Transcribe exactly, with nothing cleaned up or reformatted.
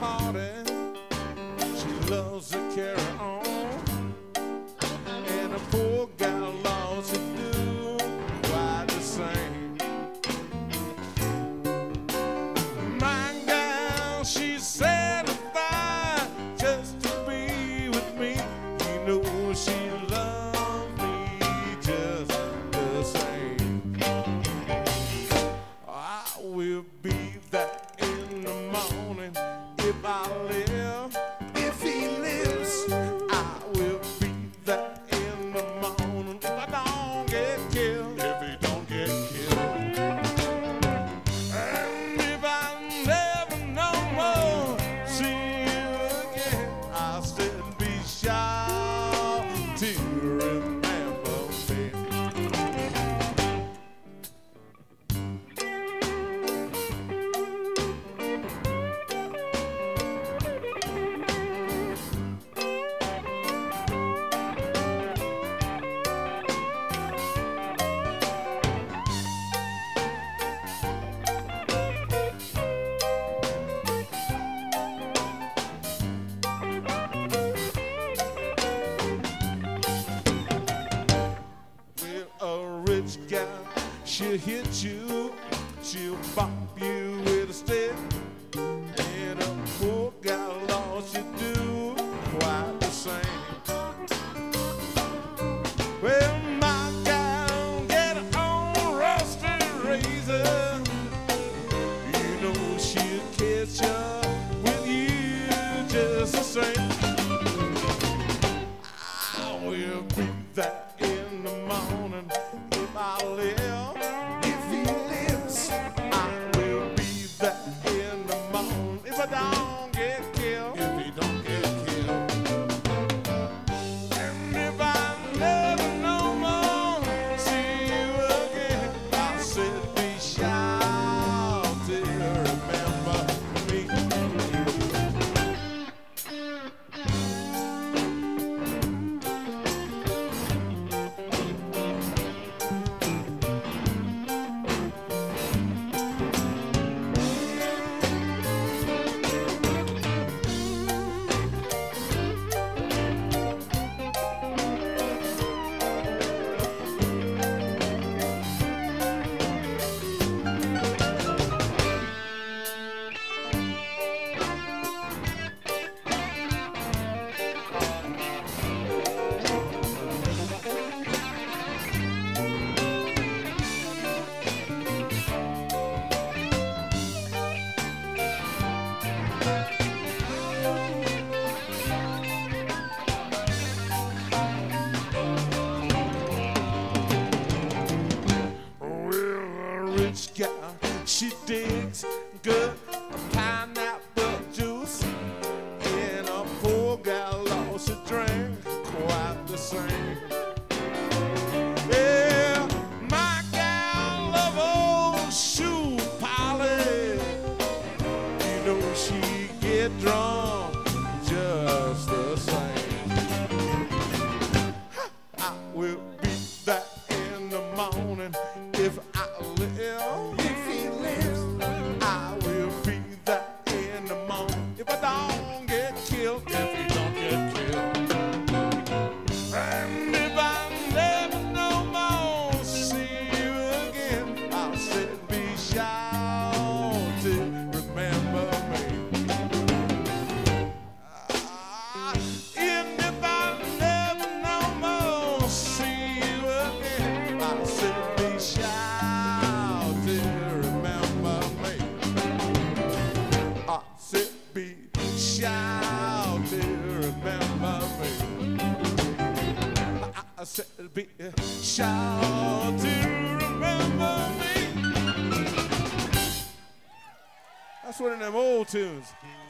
party. She loves to carry on. And a poor gal loves to do quite the same. My gal, she's satisfied just to be with me. You know she loves me just the same. I will be there in the morning if I live. If he lives, I will be there in the morning if I don't get killed. If he don't get killed. And if I never no more see you again, I'll still be sure to remember me. A rich gal, she'll hit you, she'll bop you with a stick. And a poor gal, all she do quite the same. Well, my gal get her own rusty razor. You know she'll catch up with you just the same. I will be there in the morning if I live. If he lives, I will be there in the morning if I don't get killed. If he don't get killed. And if I never no more see you again, I said be sure to remember me. Rich gal, she digs good pineapple juice. And a poor gal also drink quite the same. Yeah, my gal love old shoe polish. You know she get drunk just the same. I will be there in the morning if I live. If he lives, I will be there in the morning if I don't get killed. If he don't get killed. And if I never no more see you again, I'll still be sure to remember me. Ah, and if I never no more see you again, I'll still be sure to remember me. I said be sure to remember me. I said be sure to remember me. That's one of them old tunes.